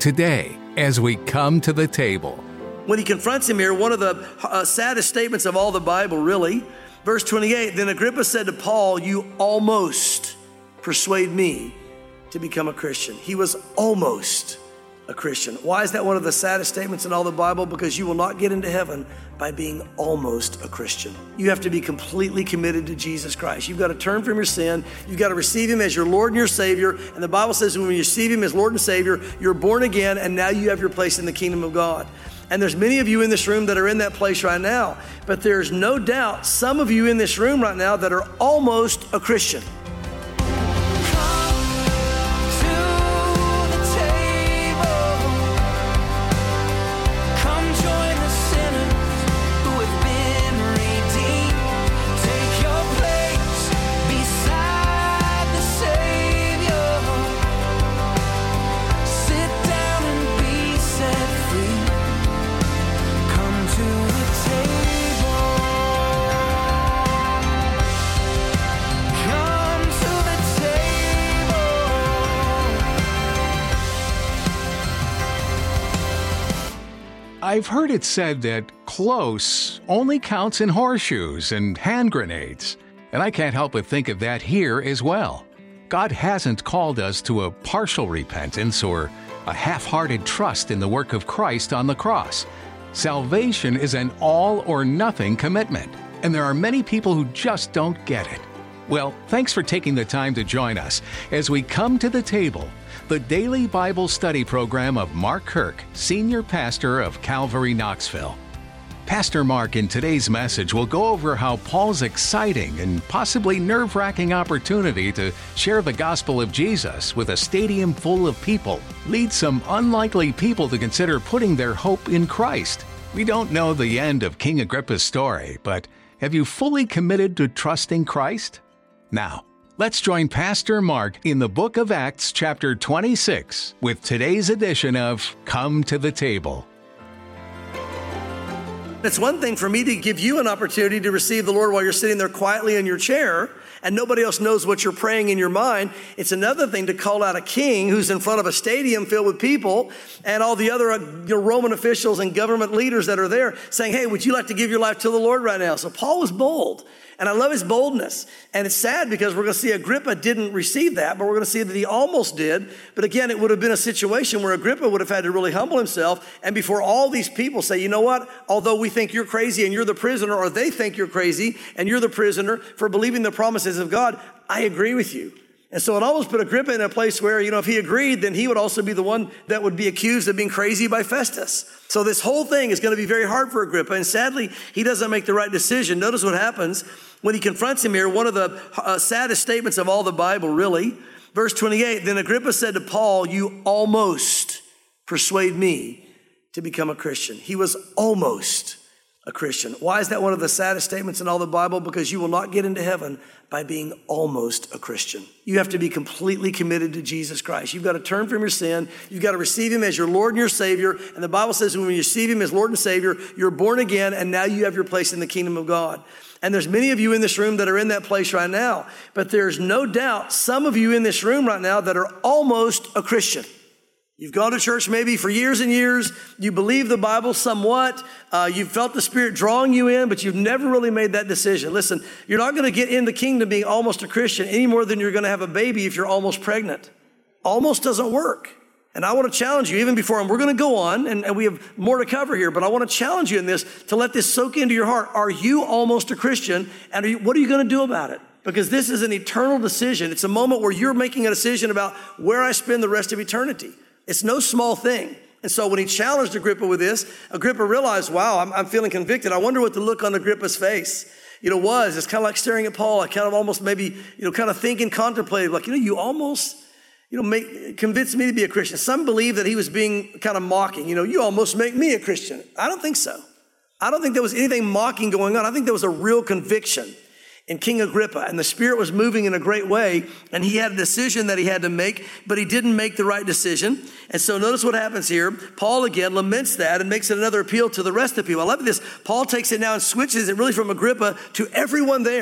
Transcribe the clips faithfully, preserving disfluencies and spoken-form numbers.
today as we come to the table. When he confronts him here, one of the uh, saddest statements of all the Bible, really, verse twenty-eight, then Agrippa said to Paul, you almost persuade me to become a Christian. He was almost a Christian. Why is that one of the saddest statements in all the Bible? Because you will not get into heaven by being almost a Christian. You have to be completely committed to Jesus Christ. You've got to turn from your sin. You've got to receive him as your Lord and your Savior. And the Bible says when you receive him as Lord and Savior, you're born again, and now you have your place in the kingdom of God. And there's many of you in this room that are in that place right now. But there's no doubt some of you in this room right now that are almost a Christian. I've heard it said that close only counts in horseshoes and hand grenades, and I can't help but think of that here as well. God hasn't called us to a partial repentance or a half-hearted trust in the work of Christ on the cross. Salvation is an all-or-nothing commitment, and there are many people who just don't get it. Well, thanks for taking the time to join us as we come to the table, the daily Bible study program of Mark Kirk, Senior Pastor of Calvary Knoxville. Pastor Mark in today's message will go over how Paul's exciting and possibly nerve-wracking opportunity to share the gospel of Jesus with a stadium full of people leads some unlikely people to consider putting their hope in Christ. We don't know the end of King Agrippa's story, but have you fully committed to trusting Christ? Now, let's join Pastor Mark in the book of Acts chapter twenty-six with today's edition of Come to the Table. It's one thing for me to give you an opportunity to receive the Lord while you're sitting there quietly in your chair and nobody else knows what you're praying in your mind. It's another thing to call out a king who's in front of a stadium filled with people and all the other uh, you know, Roman officials and government leaders that are there saying, hey, would you like to give your life to the Lord right now? So Paul was bold. And I love his boldness. And it's sad because we're going to see Agrippa didn't receive that, but we're going to see that he almost did. But again, it would have been a situation where Agrippa would have had to really humble himself. And before all these people say, you know what? Although we think you're crazy and you're the prisoner, or they think you're crazy and you're the prisoner for believing the promises of God, I agree with you. And so it almost put Agrippa in a place where, you know, if he agreed, then he would also be the one that would be accused of being crazy by Festus. So this whole thing is going to be very hard for Agrippa. And sadly, he doesn't make the right decision. Notice what happens when he confronts him here. One of the uh, saddest statements of all the Bible, really. Verse twenty-eight, then Agrippa said to Paul, you almost persuade me to become a Christian. He was almost a Christian. Why is that one of the saddest statements in all the Bible? Because you will not get into heaven by being almost a Christian. You have to be completely committed to Jesus Christ. You've got to turn from your sin. You've got to receive him as your Lord and your Savior. And the Bible says when you receive him as Lord and Savior, you're born again, and now you have your place in the kingdom of God. And there's many of you in this room that are in that place right now. But there's no doubt some of you in this room right now that are almost a Christian. You've gone to church maybe for years and years. You believe the Bible somewhat. Uh, you've felt the Spirit drawing you in, but you've never really made that decision. Listen, you're not going to get in the kingdom being almost a Christian any more than you're going to have a baby if you're almost pregnant. Almost doesn't work. And I want to challenge you, even before, and we're going to go on, and, and we have more to cover here, but I want to challenge you in this to let this soak into your heart. Are you almost a Christian? And are you, what are you going to do about it? Because this is an eternal decision. It's a moment where you're making a decision about where I spend the rest of eternity. It's no small thing. And so when he challenged Agrippa with this, Agrippa realized, wow, I'm, I'm feeling convicted. I wonder what the look on Agrippa's face, you know, was. It's kind of like staring at Paul. I kind of almost maybe, you know, kind of thinking, contemplating, like, you know, you almost, you know, make, convinced me to be a Christian. Some believe that he was being kind of mocking. You know, you almost make me a Christian. I don't think so. I don't think there was anything mocking going on. I think there was a real conviction in King Agrippa, and the Spirit was moving in a great way, and he had a decision that he had to make, but he didn't make the right decision. And so notice what happens here. Paul again laments that and makes it another appeal to the rest of the people. I love this. Paul takes it now and switches it really from Agrippa to everyone there.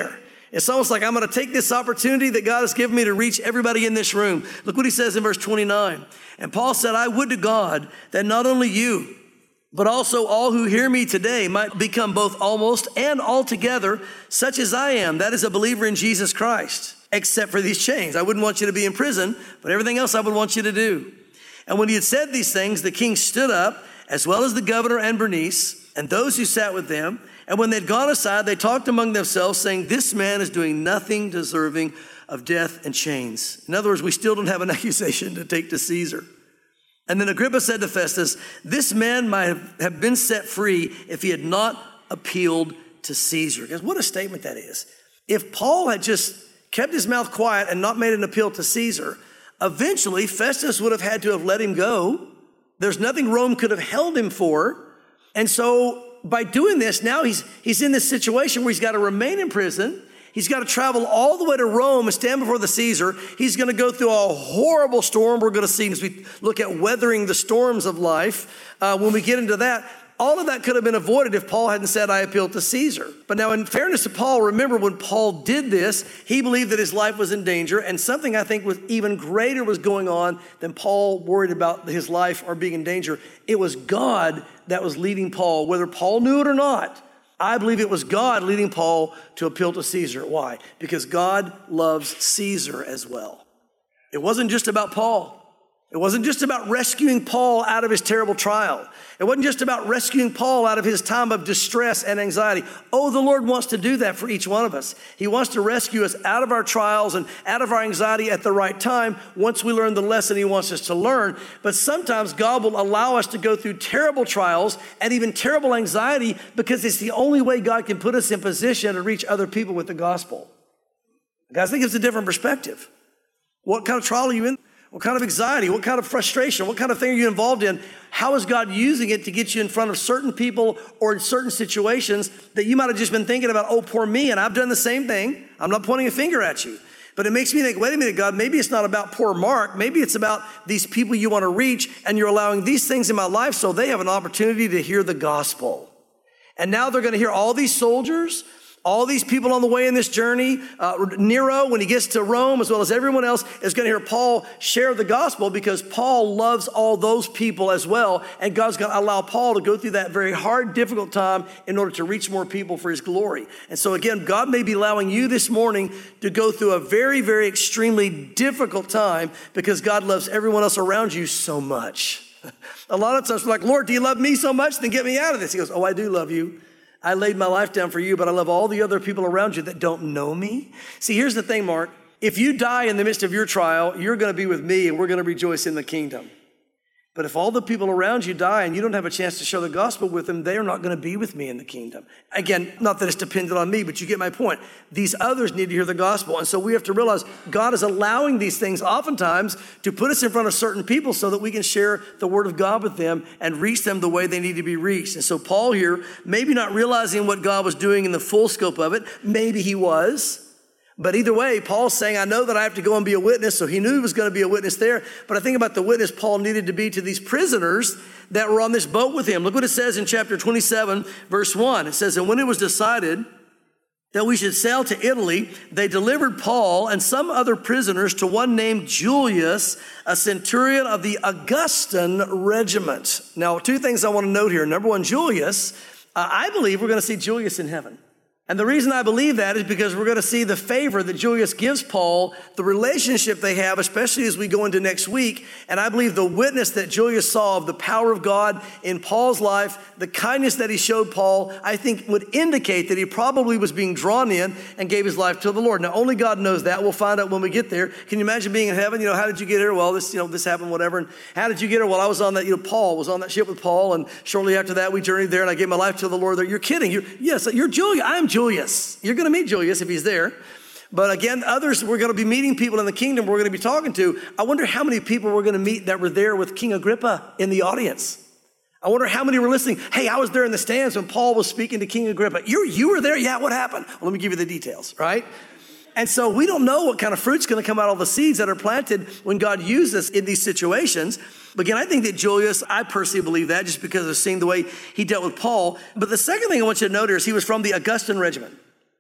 It's almost like I'm going to take this opportunity that God has given me to reach everybody in this room. Look what he says in verse twenty-nine. And Paul said, I would to God that not only you, but also all who hear me today might become both almost and altogether such as I am. That is a believer in Jesus Christ, except for these chains. I wouldn't want you to be in prison, but everything else I would want you to do. And when he had said these things, the king stood up, as well as the governor and Bernice, and those who sat with them. And when they'd gone aside, they talked among themselves, saying, this man is doing nothing deserving of death and chains. In other words, we still don't have an accusation to take to Caesar. And then Agrippa said to Festus, this man might have been set free if he had not appealed to Caesar. Guys, what a statement that is. If Paul had just kept his mouth quiet and not made an appeal to Caesar, eventually Festus would have had to have let him go. There's nothing Rome could have held him for. And so by doing this, now he's, he's in this situation where he's got to remain in prison. He's got to travel all the way to Rome and stand before the Caesar. He's going to go through a horrible storm we're going to see as we look at weathering the storms of life. Uh, when we get into that, all of that could have been avoided if Paul hadn't said, I appeal to Caesar. But now, in fairness to Paul, remember when Paul did this, he believed that his life was in danger, and something I think was even greater was going on than Paul worried about his life or being in danger. It was God that was leading Paul, whether Paul knew it or not. I believe it was God leading Paul to appeal to Caesar. Why? Because God loves Caesar as well. It wasn't just about Paul. It wasn't just about rescuing Paul out of his terrible trial. It wasn't just about rescuing Paul out of his time of distress and anxiety. Oh, the Lord wants to do that for each one of us. He wants to rescue us out of our trials and out of our anxiety at the right time once we learn the lesson he wants us to learn. But sometimes God will allow us to go through terrible trials and even terrible anxiety because it's the only way God can put us in position to reach other people with the gospel. Guys, I think it's a different perspective. What kind of trial are you in? What kind of anxiety? What kind of frustration? What kind of thing are you involved in? How is God using it to get you in front of certain people or in certain situations that you might have just been thinking about, oh, poor me, and I've done the same thing. I'm not pointing a finger at you. But it makes me think, wait a minute, God, maybe it's not about poor Mark. Maybe it's about these people you want to reach, and you're allowing these things in my life so they have an opportunity to hear the gospel. And now they're going to hear all these soldiers, all these people on the way in this journey. uh, Nero, when he gets to Rome, as well as everyone else, is going to hear Paul share the gospel because Paul loves all those people as well. And God's going to allow Paul to go through that very hard, difficult time in order to reach more people for his glory. And so again, God may be allowing you this morning to go through a very, very extremely difficult time because God loves everyone else around you so much. A lot of times we're like, Lord, do you love me so much? Then get me out of this. He goes, oh, I do love you. I laid my life down for you, but I love all the other people around you that don't know me. See, here's the thing, Mark. If you die in the midst of your trial, you're going to be with me and we're going to rejoice in the kingdom. But if all the people around you die and you don't have a chance to share the gospel with them, they are not going to be with me in the kingdom. Again, not that it's dependent on me, but you get my point. These others need to hear the gospel. And so we have to realize God is allowing these things oftentimes to put us in front of certain people so that we can share the word of God with them and reach them the way they need to be reached. And so Paul here, maybe not realizing what God was doing in the full scope of it, maybe he was. But either way, Paul's saying, I know that I have to go and be a witness. So he knew he was going to be a witness there. But I think about the witness Paul needed to be to these prisoners that were on this boat with him. Look what it says in chapter twenty-seven, verse one. It says, and when it was decided that we should sail to Italy, they delivered Paul and some other prisoners to one named Julius, a centurion of the Augustan regiment. Now, two things I want to note here. Number one, Julius, uh, I believe we're going to see Julius in heaven. And the reason I believe that is because we're going to see the favor that Julius gives Paul, the relationship they have, especially as we go into next week. And I believe the witness that Julius saw of the power of God in Paul's life, the kindness that he showed Paul, I think would indicate that he probably was being drawn in and gave his life to the Lord. Now, only God knows that. We'll find out when we get there. Can you imagine being in heaven? You know, how did you get here? Well, this, you know, this happened, whatever. And how did you get here? Well, I was on that, you know, Paul was on that ship with Paul. And shortly after that, we journeyed there and I gave my life to the Lord there. You're kidding. You're, yes, you're Julius. I'm Julius. Julius. You're going to meet Julius if he's there. But again, others, we're going to be meeting people in the kingdom we're going to be talking to. I wonder how many people we're going to meet that were there with King Agrippa in the audience. I wonder how many were listening. Hey, I was there in the stands when Paul was speaking to King Agrippa. You, you were there? Yeah, what happened? Well, let me give you the details, right? And so we don't know what kind of fruit's going to come out of the seeds that are planted when God uses us in these situations. But again, I think that Julius, I personally believe that just because of seeing the way he dealt with Paul. But the second thing I want you to note here is he was from the Augustan regiment.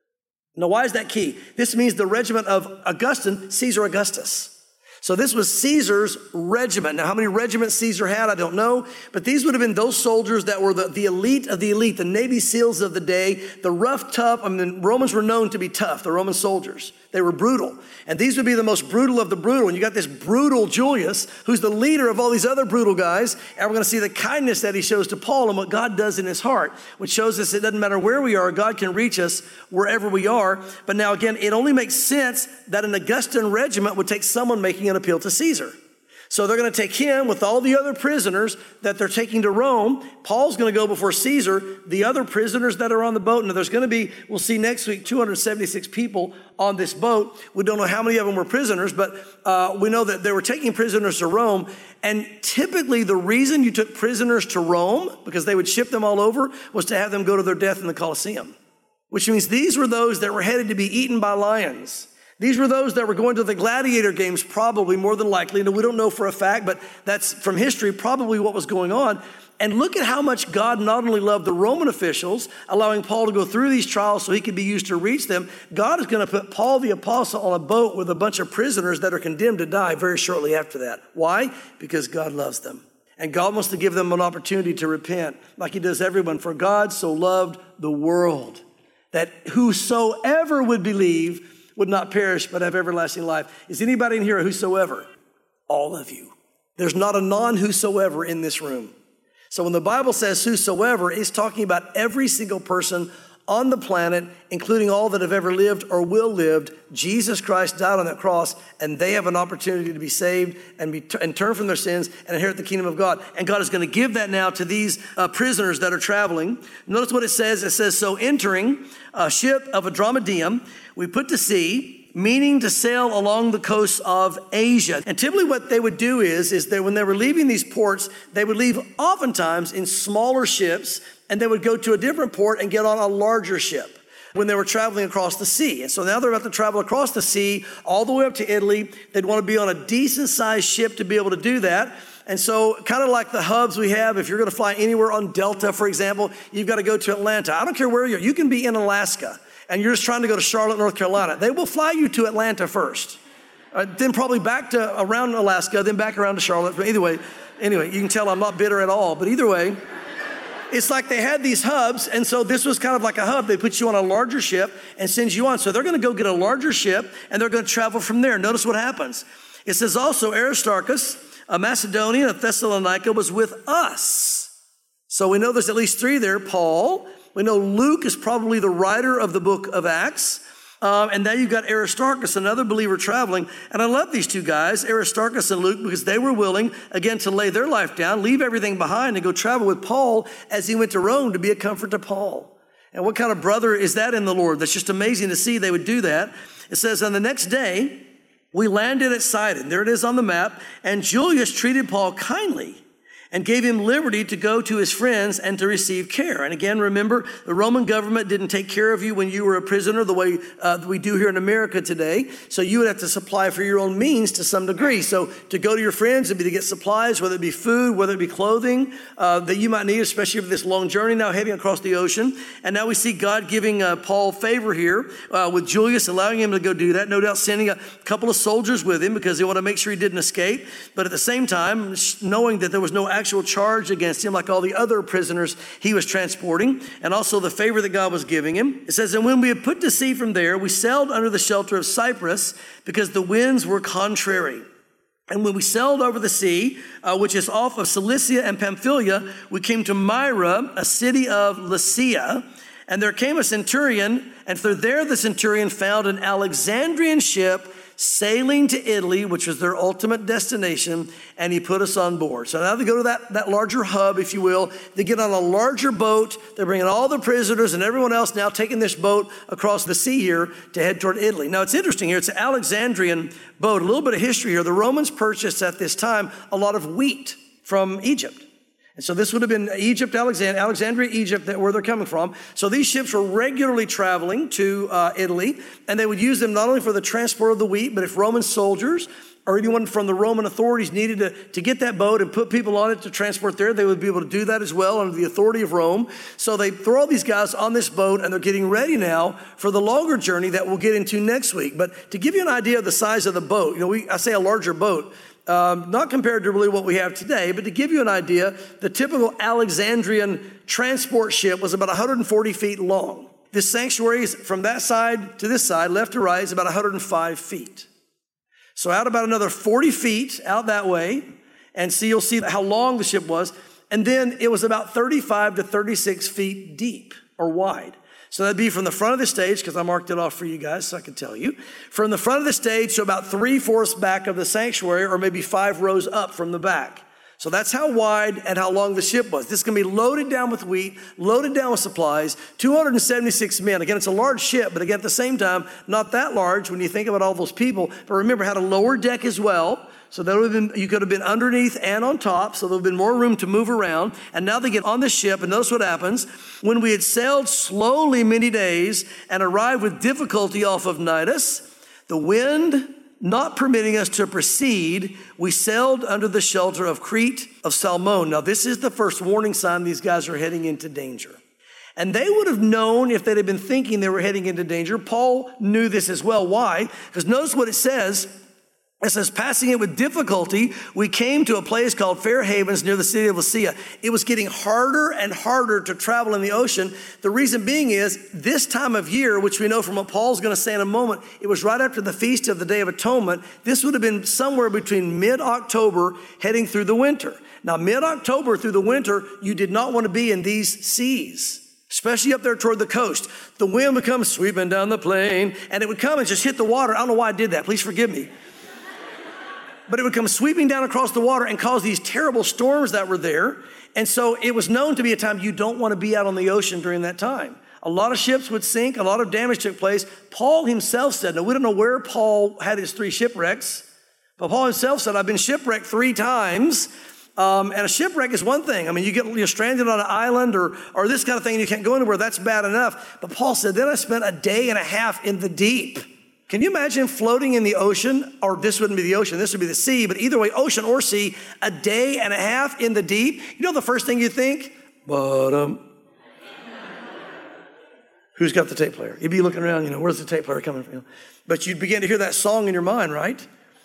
Now, why is that key? This means the regiment of Augustus, Caesar Augustus. So this was Caesar's regiment. Now, how many regiments Caesar had, I don't know. But these would have been those soldiers that were the, the elite of the elite, the Navy SEALs of the day, the rough, tough. I mean, Romans were known to be tough, the Roman soldiers. They were brutal. And these would be the most brutal of the brutal. And you got this brutal Julius, who's the leader of all these other brutal guys. And we're going to see the kindness that he shows to Paul and what God does in his heart, which shows us it doesn't matter where we are, God can reach us wherever we are. But now, again, it only makes sense that an Augustan regiment would take someone making an appeal to Caesar. So they're going to take him with all the other prisoners that they're taking to Rome. Paul's going to go before Caesar, the other prisoners that are on the boat. Now there's going to be, we'll see next week, two hundred seventy-six people on this boat. We don't know how many of them were prisoners, but uh, we know that they were taking prisoners to Rome. And typically the reason you took prisoners to Rome, because they would ship them all over, was to have them go to their death in the Colosseum, which means these were those that were headed to be eaten by lions. These were those that were going to the gladiator games, probably, more than likely. And we don't know for a fact, but that's from history probably what was going on. And look at how much God not only loved the Roman officials, allowing Paul to go through these trials so he could be used to reach them. God is going to put Paul the apostle on a boat with a bunch of prisoners that are condemned to die very shortly after that. Why? Because God loves them. And God wants to give them an opportunity to repent like he does everyone. For God so loved the world that whosoever would believe would not perish, but have everlasting life. Is anybody in here a whosoever? All of you. There's not a non-whosoever in this room. So when the Bible says whosoever, it's talking about every single person on the planet, including all that have ever lived or will live. Jesus Christ died on that cross, and they have an opportunity to be saved and, be, and turn from their sins and inherit the kingdom of God. And God is going to give that now to these uh, prisoners that are traveling. Notice what it says. It says, so entering a ship of Adramyttium, we put to sea, meaning to sail along the coast of Asia. And typically what they would do is, is that when they were leaving these ports, they would leave oftentimes in smaller ships, and they would go to a different port and get on a larger ship when they were traveling across the sea. And so now they're about to travel across the sea all the way up to Italy. They'd want to be on a decent-sized ship to be able to do that. And so kind of like the hubs we have, if you're going to fly anywhere on Delta, for example, you've got to go to Atlanta. I don't care where you're. You can be in Alaska, and you're just trying to go to Charlotte, North Carolina. They will fly you to Atlanta first, uh, then probably back to around Alaska, then back around to Charlotte. But either way, anyway, you can tell I'm not bitter at all. But either way, it's like they had these hubs, and so this was kind of like a hub. They put you on a larger ship and send you on. So they're going to go get a larger ship, and they're going to travel from there. Notice what happens. It says also Aristarchus, a Macedonian of Thessalonica, was with us. So we know there's at least three there. Paul. We know Luke is probably the writer of the book of Acts. Um, and now you've got Aristarchus, another believer traveling. And I love these two guys, Aristarchus and Luke, because they were willing, again, to lay their life down, leave everything behind, and go travel with Paul as he went to Rome to be a comfort to Paul. And what kind of brother is that in the Lord? That's just amazing to see they would do that. It says, on the next day, we landed at Sidon. There it is on the map. And Julius treated Paul kindly and gave him liberty to go to his friends and to receive care. And again, remember, the Roman government didn't take care of you when you were a prisoner the way uh, we do here in America today. So you would have to supply for your own means to some degree. So to go to your friends would be to get supplies, whether it be food, whether it be clothing uh, that you might need, especially for this long journey now heading across the ocean. And now we see God giving uh, Paul favor here uh, with Julius, allowing him to go do that. No doubt sending a couple of soldiers with him because they want to make sure he didn't escape. But at the same time, knowing that there was no actual charge against him like all the other prisoners he was transporting, and also the favor that God was giving him. It says, and when we had put to sea from there, we sailed under the shelter of Cyprus because the winds were contrary. And when we sailed over the sea, uh, which is off of Cilicia and Pamphylia, we came to Myra, a city of Lycia, and there came a centurion, and through there the centurion found an Alexandrian ship sailing to Italy, which was their ultimate destination, and he put us on board. So now they go to that, that larger hub, if you will. They get on a larger boat. They're bringing all the prisoners and everyone else now taking this boat across the sea here to head toward Italy. Now, it's interesting here. It's an Alexandrian boat. A little bit of history here. The Romans purchased at this time a lot of wheat from Egypt. And so this would have been Egypt, Alexandria, Alexandria, Egypt, that where they're coming from. So these ships were regularly traveling to uh, Italy, and they would use them not only for the transport of the wheat, but if Roman soldiers or anyone from the Roman authorities needed to, to get that boat and put people on it to transport there, they would be able to do that as well under the authority of Rome. So they throw all these guys on this boat, and they're getting ready now for the longer journey that we'll get into next week. But to give you an idea of the size of the boat, you know, we I say a larger boat, um, not compared to really what we have today, but to give you an idea, the typical Alexandrian transport ship was about one hundred forty feet long. This sanctuary is from that side to this side, left to right, is about one hundred five feet. So out about another forty feet out that way, and see, you'll see how long the ship was. And then it was about thirty-five to thirty-six feet deep or wide. So that'd be from the front of the stage, because I marked it off for you guys so I can tell you. From the front of the stage to about three-fourths back of the sanctuary, or maybe five rows up from the back. So that's how wide and how long the ship was. This is going to be loaded down with wheat, loaded down with supplies, two hundred seventy-six men. Again, it's a large ship, but again, at the same time, not that large when you think about all those people. But remember, it had a lower deck as well. So that would have been, you could have been underneath and on top, so there would have been more room to move around. And now they get on the ship, and notice what happens. When we had sailed slowly many days and arrived with difficulty off of Cnidus, the wind not permitting us to proceed, we sailed under the shelter of Crete of Salmon. Now, this is the first warning sign these guys are heading into danger. And they would have known if they'd have been thinking they were heading into danger. Paul knew this as well. Why? Because notice what it says. It says, passing it with difficulty, we came to a place called Fair Havens near the city of Lasea. It was getting harder and harder to travel in the ocean. The reason being is this time of year, which we know from what Paul's going to say in a moment, it was right after the Feast of the Day of Atonement. This would have been somewhere between mid-October heading through the winter. Now, mid-October through the winter, you did not want to be in these seas, especially up there toward the coast. The wind would come sweeping down the plain, and it would come and just hit the water. I don't know why I did that. Please forgive me. But it would come sweeping down across the water and cause these terrible storms that were there. And so it was known to be a time you don't want to be out on the ocean during that time. A lot of ships would sink. A lot of damage took place. Paul himself said, now we don't know where Paul had his three shipwrecks, but Paul himself said, I've been shipwrecked three times. Um, and a shipwreck is one thing. I mean, you get you're stranded on an island or, or this kind of thing and you can't go anywhere. That's bad enough. But Paul said, then I spent a day and a half in the deep. Can you imagine floating in the ocean? Or this wouldn't be the ocean, this would be the sea, but either way, ocean or sea, a day and a half in the deep. You know the first thing you think? Bottom. Who's got the tape player? You'd be looking around, you know, where's the tape player coming from? But you'd begin to hear that song in your mind, right?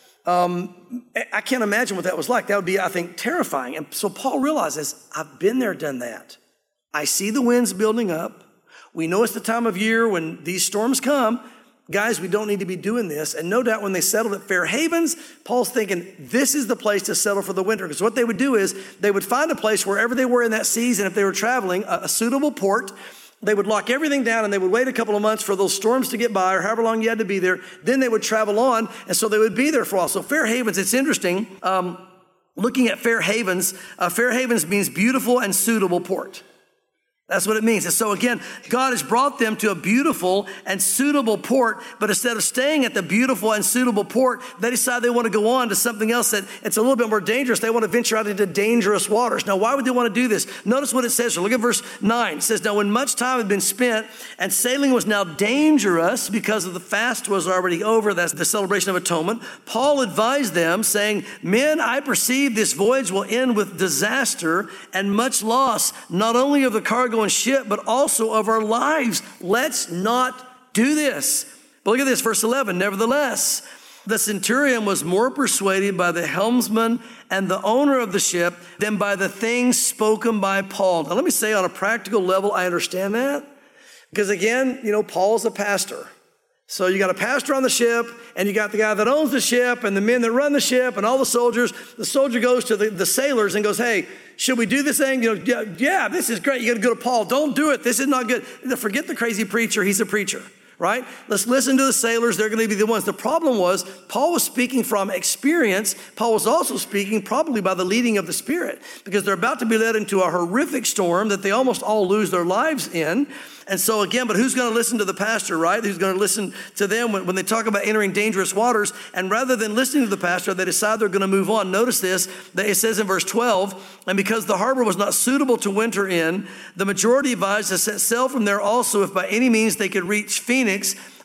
Um, I can't imagine what that was like. That would be, I think, terrifying. And so Paul realizes, I've been there, done that. I see the winds building up. We know it's the time of year when these storms come. Guys, we don't need to be doing this. And no doubt when they settled at Fair Havens, Paul's thinking this is the place to settle for the winter. Because what they would do is they would find a place wherever they were in that season, if they were traveling, a, a suitable port. They would lock everything down and they would wait a couple of months for those storms to get by or however long you had to be there. Then they would travel on. And so they would be there for a while. So Fair Havens, it's interesting. Um, looking at Fair Havens, uh, Fair Havens means beautiful and suitable port. That's what it means. And so again, God has brought them to a beautiful and suitable port, but instead of staying at the beautiful and suitable port, they decide they want to go on to something else that it's a little bit more dangerous. They want to venture out into dangerous waters. Now, why would they want to do this? Notice what it says here. Look at verse nine. It says, now when much time had been spent and sailing was now dangerous because of the fast was already over, that's the celebration of atonement, Paul advised them saying, men, I perceive this voyage will end with disaster and much loss, not only of the cargo and ship, but also of our lives. Let's not do this. But look at this, verse eleven. Nevertheless, the centurion was more persuaded by the helmsman and the owner of the ship than by the things spoken by Paul. Now, let me say on a practical level, I understand that. Because again, you know, Paul's a pastor. So you got a pastor on the ship, and you got the guy that owns the ship, and the men that run the ship, and all the soldiers. The soldier goes to the, the sailors and goes, hey, should we do this thing? You know, yeah, yeah, this is great. You got to go to Paul. Don't do it. This is not good. Forget the crazy preacher. He's a preacher, right? Let's listen to the sailors. They're going to be the ones. The problem was Paul was speaking from experience. Paul was also speaking probably by the leading of the Spirit, because they're about to be led into a horrific storm that they almost all lose their lives in. And so again, but who's going to listen to the pastor, right? Who's going to listen to them when, when they talk about entering dangerous waters? And rather than listening to the pastor, they decide they're going to move on. Notice this, that it says in verse twelve, and because the harbor was not suitable to winter in, the majority advised to set sail from there also if by any means they could reach Phoenix,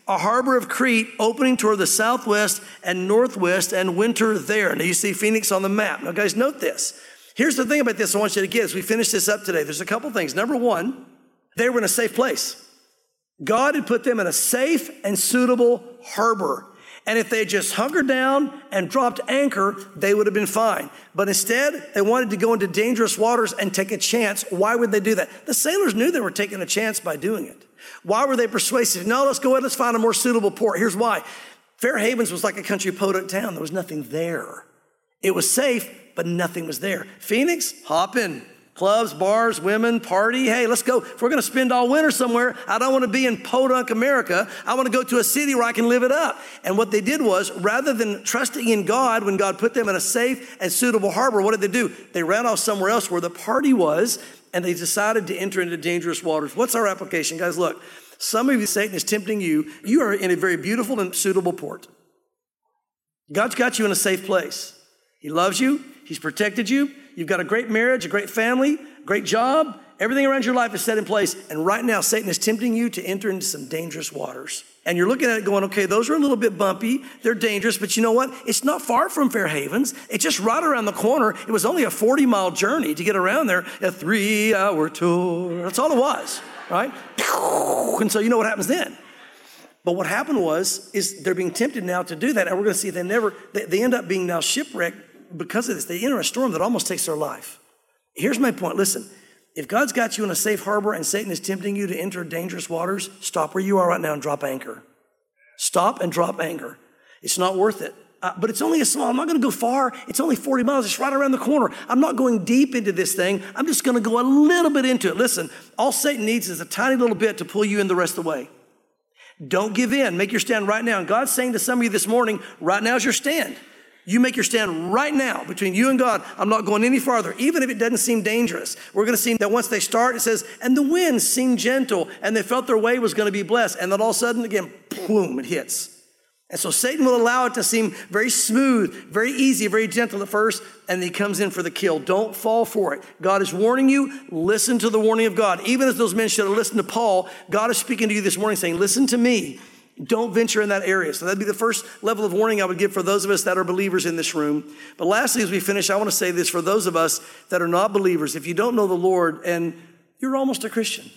a harbor of Crete opening toward the southwest and northwest and winter there. Now you see Phoenix on the map. Now guys, note this. Here's the thing about this I want you to get as we finish this up today. There's a couple things. Number one, they were in a safe place. God had put them in a safe and suitable harbor. And if they had just hunkered down and dropped anchor, they would have been fine. But instead, they wanted to go into dangerous waters and take a chance. Why would they do that? The sailors knew they were taking a chance by doing it. Why were they persuasive? No, let's go ahead, let's find a more suitable port. Here's why. Fair Havens was like a country podunk town. There was nothing there. It was safe, but nothing was there. Phoenix, hop in. Clubs, bars, women, party. Hey, let's go. If we're going to spend all winter somewhere, I don't want to be in podunk America. I want to go to a city where I can live it up. And what they did was, rather than trusting in God when God put them in a safe and suitable harbor, what did they do? They ran off somewhere else where the party was, and they decided to enter into dangerous waters. What's our application? Guys, look, some of you, Satan is tempting you. You are in a very beautiful and suitable port. God's got you in a safe place. He loves you. He's protected you. You've got a great marriage, a great family, great job. Everything around your life is set in place. And right now, Satan is tempting you to enter into some dangerous waters. And you're looking at it going, okay, those are a little bit bumpy. They're dangerous. But you know what? It's not far from Fair Havens. It's just right around the corner. It was only a forty-mile journey to get around there. A three-hour tour. That's all it was, right? And so you know what happens then. But what happened was, is they're being tempted now to do that. And we're going to see they never, they, they end up being now shipwrecked because of this. They enter a storm that almost takes their life. Here's my point. Listen, if God's got you in a safe harbor and Satan is tempting you to enter dangerous waters, stop where you are right now and drop anchor. Stop and drop anchor. It's not worth it. Uh, but it's only a small, I'm not going to go far. It's only forty miles. It's right around the corner. I'm not going deep into this thing. I'm just going to go a little bit into it. Listen, all Satan needs is a tiny little bit to pull you in the rest of the way. Don't give in. Make your stand right now. And God's saying to some of you this morning, right now is your stand. You make your stand right now between you and God. I'm not going any farther, even if it doesn't seem dangerous. We're going to see that once they start, it says, and the winds seemed gentle, and they felt their way was going to be blessed. And then all of a sudden, again, boom, it hits. And so Satan will allow it to seem very smooth, very easy, very gentle at first, and he comes in for the kill. Don't fall for it. God is warning you. Listen to the warning of God. Even as those men should have listened to Paul, God is speaking to you this morning saying, listen to me. Don't venture in that area. So that'd be the first level of warning I would give for those of us that are believers in this room. But lastly, as we finish, I want to say this for those of us that are not believers. If you don't know the Lord and you're almost a Christian,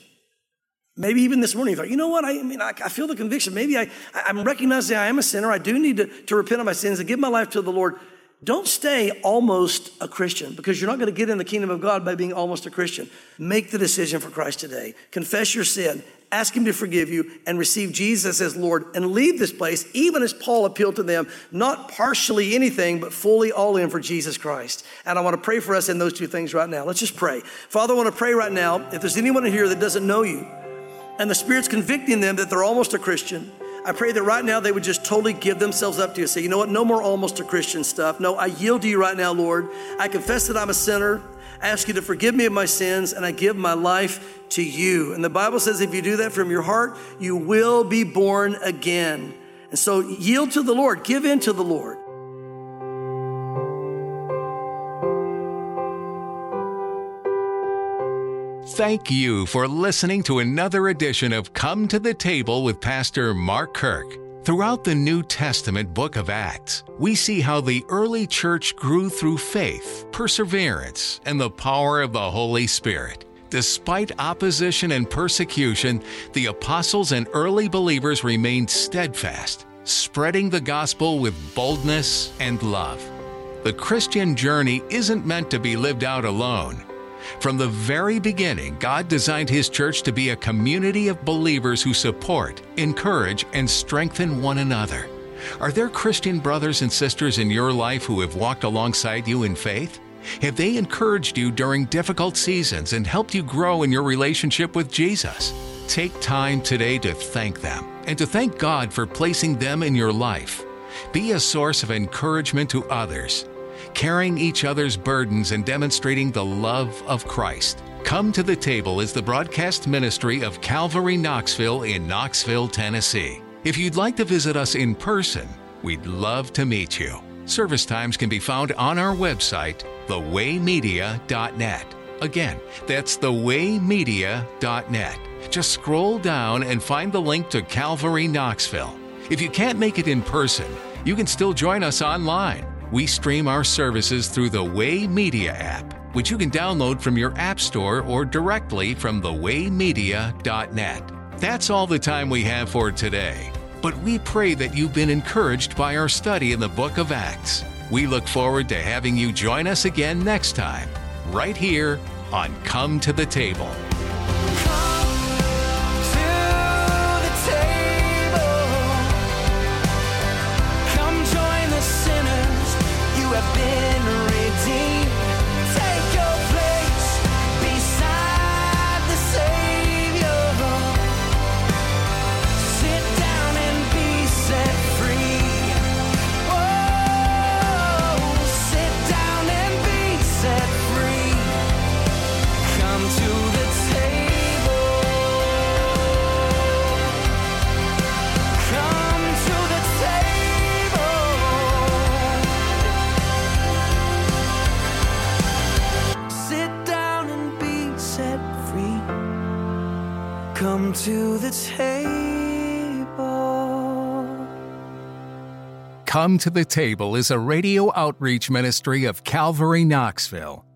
maybe even this morning you thought, you know what? I, I mean, I, I feel the conviction. Maybe I, I'm recognizing I am a sinner. I do need to, to repent of my sins and give my life to the Lord. Don't stay almost a Christian, because you're not going to get in the kingdom of God by being almost a Christian. Make the decision for Christ today. Confess your sin. Ask him to forgive you and receive Jesus as Lord and leave this place, even as Paul appealed to them, not partially anything, but fully all in for Jesus Christ. And I want to pray for us in those two things right now. Let's just pray. Father, I want to pray right now, if there's anyone in here that doesn't know you and the Spirit's convicting them that they're almost a Christian, I pray that right now they would just totally give themselves up to you. Say, you know what? No more almost a Christian stuff. No, I yield to you right now, Lord. I confess that I'm a sinner. I ask you to forgive me of my sins, and I give my life to you. And the Bible says if you do that from your heart, you will be born again. And so yield to the Lord. Give in to the Lord. Thank you for listening to another edition of Come to the Table with Pastor Mark Kirk. Throughout the New Testament book of Acts, we see how the early church grew through faith, perseverance, and the power of the Holy Spirit. Despite opposition and persecution, the apostles and early believers remained steadfast, spreading the gospel with boldness and love. The Christian journey isn't meant to be lived out alone. From the very beginning, God designed His church to be a community of believers who support, encourage, and strengthen one another. Are there Christian brothers and sisters in your life who have walked alongside you in faith? Have they encouraged you during difficult seasons and helped you grow in your relationship with Jesus? Take time today to thank them and to thank God for placing them in your life. Be a source of encouragement to others, carrying each other's burdens and demonstrating the love of Christ. Come to the Table is the broadcast ministry of Calvary Knoxville in Knoxville, Tennessee. If you'd like to visit us in person, we'd love to meet you. Service times can be found on our website, the way media dot net. Again, that's the way media dot net. Just scroll down and find the link to Calvary Knoxville. If you can't make it in person, you can still join us online. We stream our services through the Way Media app, which you can download from your app store or directly from the way media dot net. That's all the time we have for today. But we pray that you've been encouraged by our study in the book of Acts. We look forward to having you join us again next time, right here on Come to the Table. Come to the table. Come to the Table is a radio outreach ministry of Calvary Knoxville.